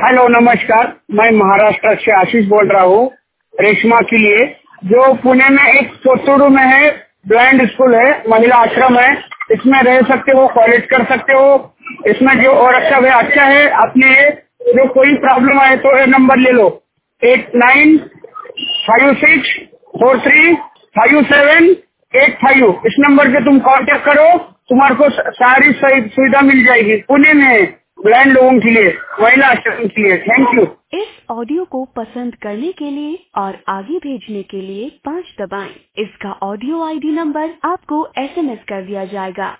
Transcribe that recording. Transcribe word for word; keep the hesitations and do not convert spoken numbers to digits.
Hello नमस्कार, मैं महाराष्ट्र से आशीष बोल रहा हूँ रेशमा के लिए। जो पुणे में एक कोतुरु में है, ब्लाइंड स्कूल है, महिला आश्रम है, इसमें रह सकते हो, कॉलेज कर सकते हो। इसमें जो और अच्छा है अच्छा है अपने जो कोई प्रॉब्लम आए तो ये नंबर ले लो, eight nine five six four three five seven eight five. इस नंबर पे तुम कांटेक्ट करो, तुम्हारे को सारी सही सुविधा मिल जाएगी। पुणे में ब्लाइंड लोगों के लिए, महिला आश्रम के लिए। Thank you. इस ऑडियो को पसंद करने के लिए और आगे भेजने के लिए पाँच दबाएं। इसका ऑडियो आईडी नंबर आपको एसएमएस कर दिया जाएगा।